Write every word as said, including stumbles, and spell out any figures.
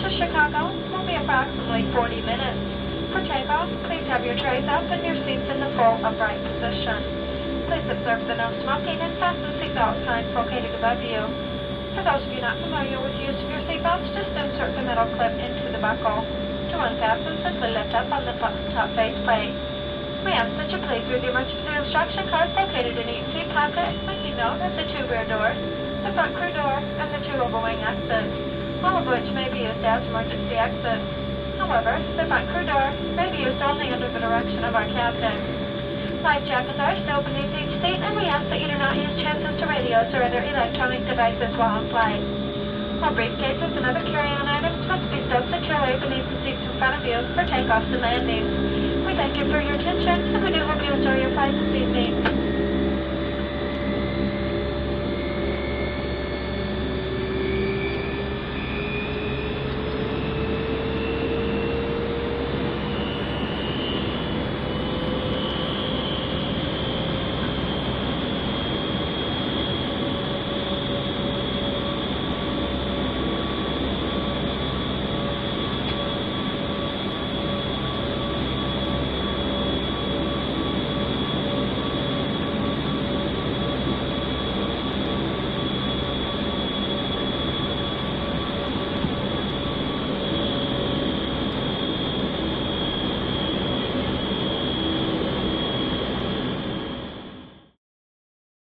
to Chicago will be approximately forty minutes. For takeoff, please have your trays up and your seats in the full upright position. Please observe the no smoking and fasten seatbelt signs located above you. For those of you not familiar with the use of your seatbelts, just insert the metal clip into the buckle. To unfasten, simply lift up on the top faceplate. We ask that you please read the emergency instruction cards located in each seat pocket, making note of the two rear doors, the front crew door, and the two overwing exits, all of which may be used as emergency exits. However, the front crew door may be used only under the direction of our captain. Life jackets are still beneath each seat, and we ask that you do not use transistor radios or other electronic devices while on flight. All briefcases and other carry-on items must be stowed securely beneath the seats in front of you for takeoffs and landings. We thank you for your attention, and we do hope you enjoy your flight this evening.